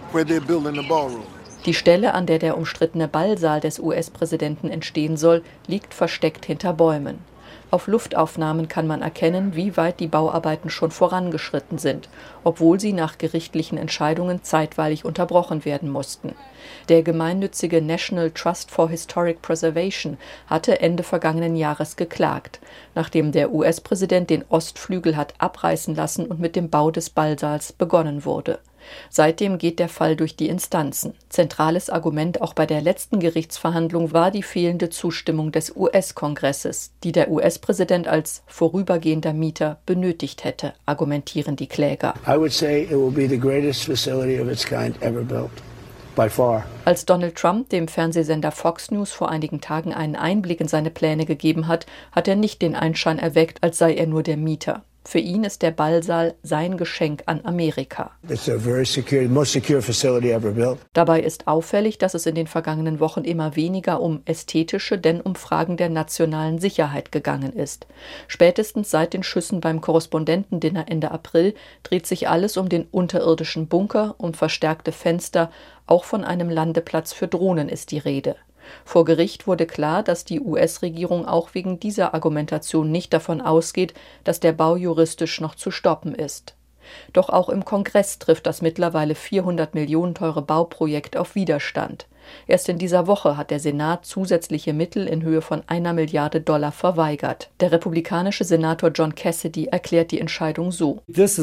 where they're building the ballroom. Die Stelle, an der der umstrittene Ballsaal des US-Präsidenten entstehen soll, liegt versteckt hinter Bäumen. Auf Luftaufnahmen kann man erkennen, wie weit die Bauarbeiten schon vorangeschritten sind, obwohl sie nach gerichtlichen Entscheidungen zeitweilig unterbrochen werden mussten. Der gemeinnützige National Trust for Historic Preservation hatte Ende vergangenen Jahres geklagt, nachdem der US-Präsident den Ostflügel hat abreißen lassen und mit dem Bau des Ballsaals begonnen wurde. Seitdem geht der Fall durch die Instanzen. Zentrales Argument auch bei der letzten Gerichtsverhandlung war die fehlende Zustimmung des US-Kongresses, die der US-Präsident als vorübergehender Mieter benötigt hätte, argumentieren die Kläger. I would say it will be the greatest facility of its kind ever built. By far. Als Donald Trump dem Fernsehsender Fox News vor einigen Tagen einen Einblick in seine Pläne gegeben hat, hat er nicht den Anschein erweckt, als sei er nur der Mieter. Für ihn ist der Ballsaal sein Geschenk an Amerika. It's a very secure, most secure facility ever built. Dabei ist auffällig, dass es in den vergangenen Wochen immer weniger um ästhetische, denn um Fragen der nationalen Sicherheit gegangen ist. Spätestens seit den Schüssen beim Korrespondentendinner Ende April dreht sich alles um den unterirdischen Bunker, um verstärkte Fenster, auch von einem Landeplatz für Drohnen ist die Rede. Vor Gericht wurde klar, dass die US-Regierung auch wegen dieser Argumentation nicht davon ausgeht, dass der Bau juristisch noch zu stoppen ist. Doch auch im Kongress trifft das mittlerweile 400 Millionen teure Bauprojekt auf Widerstand. Erst in dieser Woche hat der Senat zusätzliche Mittel in Höhe von $1 Milliarde verweigert. Der republikanische Senator John Cassidy erklärt die Entscheidung so: Das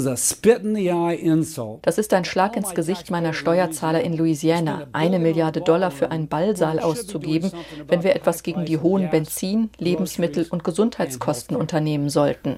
ist ein Schlag ins Gesicht meiner Steuerzahler in Louisiana, $1 Milliarde für einen Ballsaal auszugeben, wenn wir etwas gegen die hohen Benzin-, Lebensmittel- und Gesundheitskosten unternehmen sollten.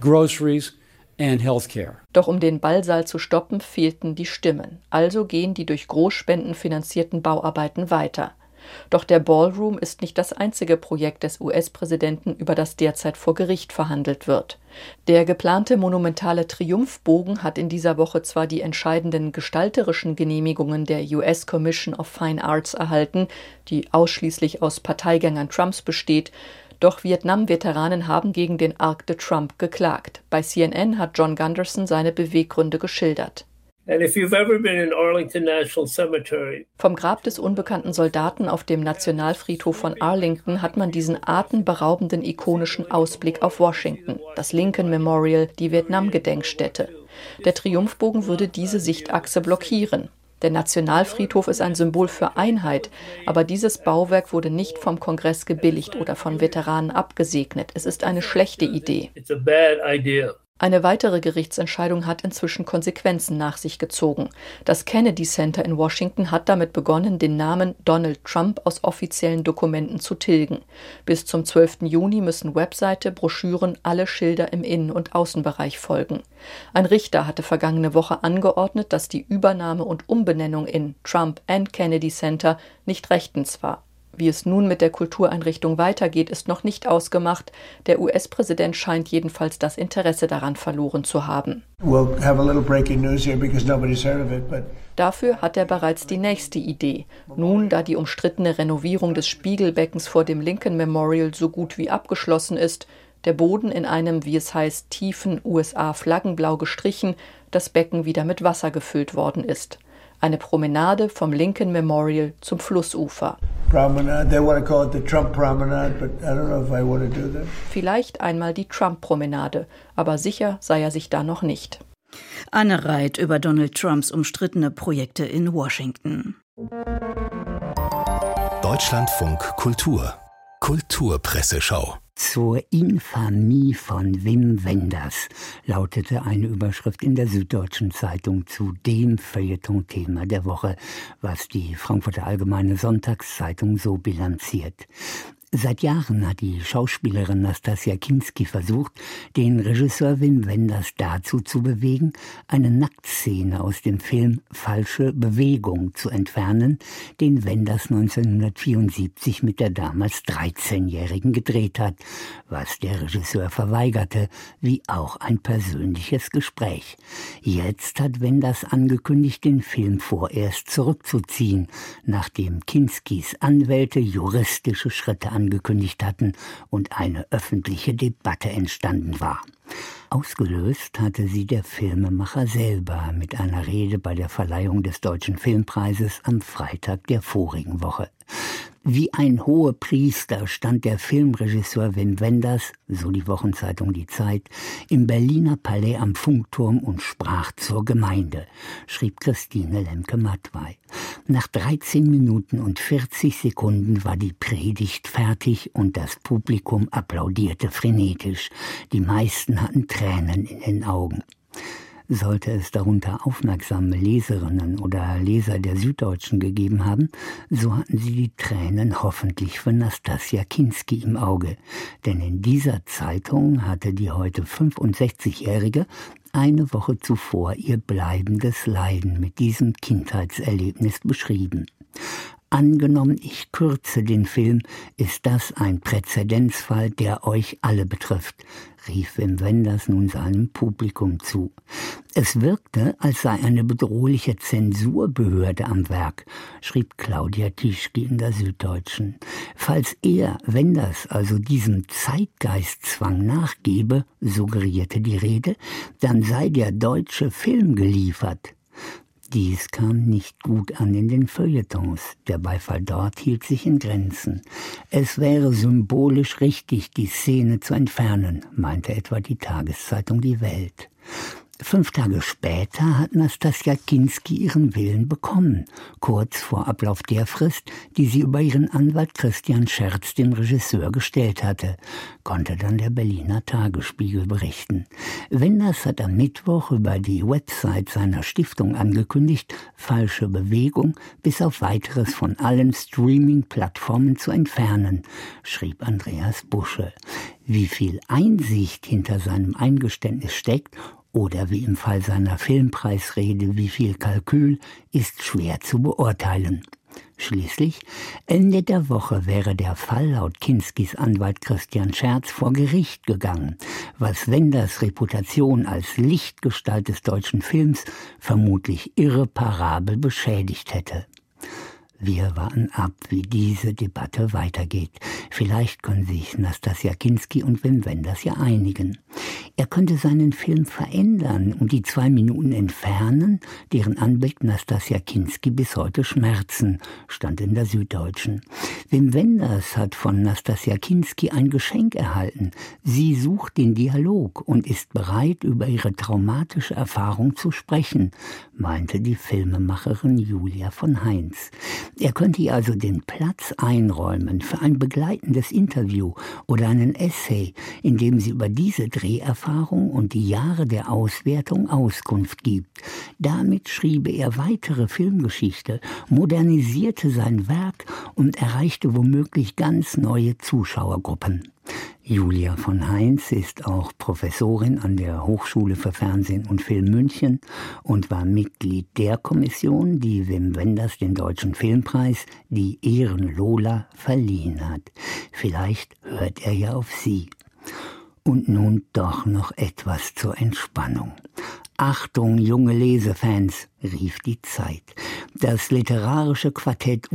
Doch um den Ballsaal zu stoppen, fehlten die Stimmen. Also gehen die durch Großspenden finanzierten Bauarbeiten weiter. Doch der Ballroom ist nicht das einzige Projekt des US-Präsidenten, über das derzeit vor Gericht verhandelt wird. Der geplante monumentale Triumphbogen hat in dieser Woche zwar die entscheidenden gestalterischen Genehmigungen der US Commission of Fine Arts erhalten, die ausschließlich aus Parteigängern Trumps besteht, doch Vietnam-Veteranen haben gegen den Arc de Trump geklagt. Bei CNN hat John Gunderson seine Beweggründe geschildert. Vom Grab des unbekannten Soldaten auf dem Nationalfriedhof von Arlington hat man diesen atemberaubenden ikonischen Ausblick auf Washington, das Lincoln Memorial, die Vietnam-Gedenkstätte. Der Triumphbogen würde diese Sichtachse blockieren. Der Nationalfriedhof ist ein Symbol für Einheit, aber dieses Bauwerk wurde nicht vom Kongress gebilligt oder von Veteranen abgesegnet. Es ist eine schlechte Idee. Eine weitere Gerichtsentscheidung hat inzwischen Konsequenzen nach sich gezogen. Das Kennedy Center in Washington hat damit begonnen, den Namen Donald Trump aus offiziellen Dokumenten zu tilgen. Bis zum 12. Juni müssen Webseite, Broschüren, alle Schilder im Innen- und Außenbereich folgen. Ein Richter hatte vergangene Woche angeordnet, dass die Übernahme und Umbenennung in Trump and Kennedy Center nicht rechtens war. Wie es nun mit der Kultureinrichtung weitergeht, ist noch nicht ausgemacht. Der US-Präsident scheint jedenfalls das Interesse daran verloren zu haben. Dafür hat er bereits die nächste Idee. Nun, da die umstrittene Renovierung des Spiegelbeckens vor dem Lincoln Memorial so gut wie abgeschlossen ist, der Boden in einem, wie es heißt, tiefen USA-Flaggenblau gestrichen, das Becken wieder mit Wasser gefüllt worden ist. Eine Promenade vom Lincoln Memorial zum Flussufer. Vielleicht einmal die Trump-Promenade, aber sicher sei er sich da noch nicht. Anne Reit über Donald Trumps umstrittene Projekte in Washington. Deutschlandfunk Kultur. Kulturpresseschau. Zur Infamie von Wim Wenders lautete eine Überschrift in der Süddeutschen Zeitung zu dem Feuilleton-Thema der Woche, was die Frankfurter Allgemeine Sonntagszeitung so bilanziert. Seit Jahren hat die Schauspielerin Nastassja Kinski versucht, den Regisseur Wim Wenders dazu zu bewegen, eine Nacktszene aus dem Film Falsche Bewegung zu entfernen, den Wenders 1974 mit der damals 13-Jährigen gedreht hat, was der Regisseur verweigerte, wie auch ein persönliches Gespräch. Jetzt hat Wenders angekündigt, den Film vorerst zurückzuziehen, nachdem Kinskis Anwälte juristische Schritte angenommen angekündigt hatten und eine öffentliche Debatte entstanden war. Ausgelöst hatte sie der Filmemacher selber mit einer Rede bei der Verleihung des Deutschen Filmpreises am Freitag der vorigen Woche. Wie ein Hohepriester stand der Filmregisseur Wim Wenders, so die Wochenzeitung Die Zeit, im Berliner Palais am Funkturm und sprach zur Gemeinde, schrieb Christine Lemke-Mattwey. Nach 13 Minuten und 40 Sekunden war die Predigt fertig und das Publikum applaudierte frenetisch. Die meisten hatten Tränen in den Augen. Sollte es darunter aufmerksame Leserinnen oder Leser der Süddeutschen gegeben haben, so hatten sie die Tränen hoffentlich für Nastassja Kinski im Auge. Denn in dieser Zeitung hatte die heute 65-Jährige eine Woche zuvor ihr bleibendes Leiden mit diesem Kindheitserlebnis beschrieben. Angenommen, ich kürze den Film, ist das ein Präzedenzfall, der euch alle betrifft, rief Wim Wenders nun seinem Publikum zu. Es wirkte, als sei eine bedrohliche Zensurbehörde am Werk, schrieb Claudia Tischke in der Süddeutschen. Falls er, Wenders, also diesem Zeitgeistzwang nachgebe, suggerierte die Rede, dann sei der deutsche Film geliefert. Dies kam nicht gut an in den Feuilletons. Der Beifall dort hielt sich in Grenzen. Es wäre symbolisch richtig, die Szene zu entfernen, meinte etwa die Tageszeitung Die Welt. 5 Tage später hat Nastassja Kinski ihren Willen bekommen, kurz vor Ablauf der Frist, die sie über ihren Anwalt Christian Scherz dem Regisseur gestellt hatte, konnte dann der Berliner Tagesspiegel berichten. Wenders hat am Mittwoch über die Website seiner Stiftung angekündigt, Falsche Bewegung bis auf Weiteres von allen Streaming-Plattformen zu entfernen, schrieb Andreas Busche. Wie viel Einsicht hinter seinem Eingeständnis steckt oder wie im Fall seiner Filmpreisrede wie viel Kalkül, ist schwer zu beurteilen. Schließlich, Ende der Woche wäre der Fall laut Kinskis Anwalt Christian Scherz vor Gericht gegangen, was Wenders Reputation als Lichtgestalt des deutschen Films vermutlich irreparabel beschädigt hätte. Wir warten ab, wie diese Debatte weitergeht. Vielleicht können sich Nastassja Kinski und Wim Wenders ja einigen. Er könnte seinen Film verändern und die 2 Minuten entfernen, deren Anblick Nastassja Kinski bis heute schmerzen, stand in der Süddeutschen. Wim Wenders hat von Nastassja Kinski ein Geschenk erhalten. Sie sucht den Dialog und ist bereit, über ihre traumatische Erfahrung zu sprechen, meinte die Filmemacherin Julia von Heinz. Er könnte ihr also den Platz einräumen für ein begleitendes Interview oder einen Essay, in dem sie über diese Dreherfahrung und die Jahre der Auswertung Auskunft gibt. Damit schriebe er weitere Filmgeschichte, modernisierte sein Werk und erreichte womöglich ganz neue Zuschauergruppen. Julia von Heinz ist auch Professorin an der Hochschule für Fernsehen und Film München und war Mitglied der Kommission, die Wim Wenders den Deutschen Filmpreis, die Ehrenlola, verliehen hat. Vielleicht hört er ja auf sie. Und nun doch noch etwas zur Entspannung. Achtung, junge Lesefans, rief die Zeit. Das literarische Quartett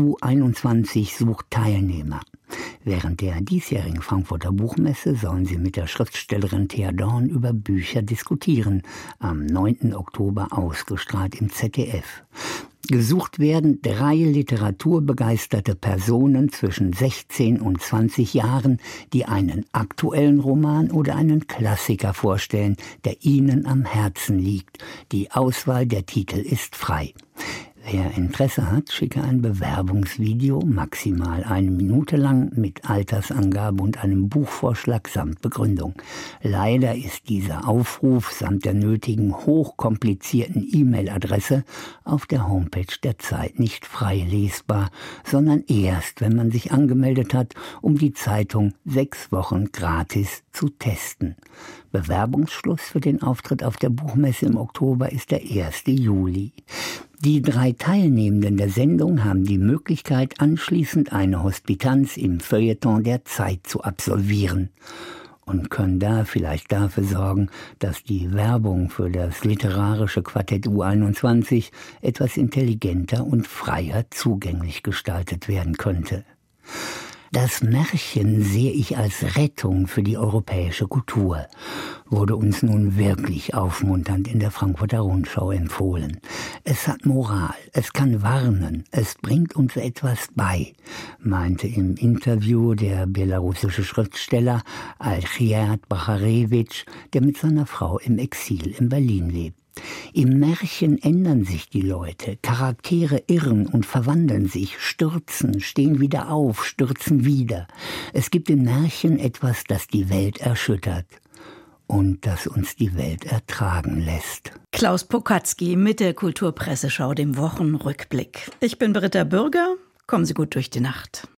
U21 sucht Teilnehmer. Während der diesjährigen Frankfurter Buchmesse sollen sie mit der Schriftstellerin Thea Dorn über Bücher diskutieren, am 9. Oktober ausgestrahlt im ZDF. Gesucht werden 3 literaturbegeisterte Personen zwischen 16 und 20 Jahren, die einen aktuellen Roman oder einen Klassiker vorstellen, der ihnen am Herzen liegt. Die Auswahl der Titel ist frei. Wer Interesse hat, schicke ein Bewerbungsvideo, maximal 1 Minute lang, mit Altersangabe und einem Buchvorschlag samt Begründung. Leider ist dieser Aufruf samt der nötigen hochkomplizierten E-Mail-Adresse auf der Homepage der Zeit nicht frei lesbar, sondern erst, wenn man sich angemeldet hat, um die Zeitung 6 Wochen gratis zu testen. Bewerbungsschluss für den Auftritt auf der Buchmesse im Oktober ist der 1. Juli. Die 3 Teilnehmenden der Sendung haben die Möglichkeit, anschließend eine Hospitanz im Feuilleton der Zeit zu absolvieren und können da vielleicht dafür sorgen, dass die Werbung für das literarische Quartett U21 etwas intelligenter und freier zugänglich gestaltet werden könnte. Das Märchen sehe ich als Rettung für die europäische Kultur, wurde uns nun wirklich aufmunternd in der Frankfurter Rundschau empfohlen. Es hat Moral, es kann warnen, es bringt uns etwas bei, meinte im Interview der belarussische Schriftsteller Alchiad Bacharewitsch, der mit seiner Frau im Exil in Berlin lebt. Im Märchen ändern sich die Leute, Charaktere irren und verwandeln sich, stürzen, stehen wieder auf, stürzen wieder. Es gibt im Märchen etwas, das die Welt erschüttert und das uns die Welt ertragen lässt. Klaus Pokatzky mit der Kulturpresseschau, dem Wochenrückblick. Ich bin Britta Bürger. Kommen Sie gut durch die Nacht.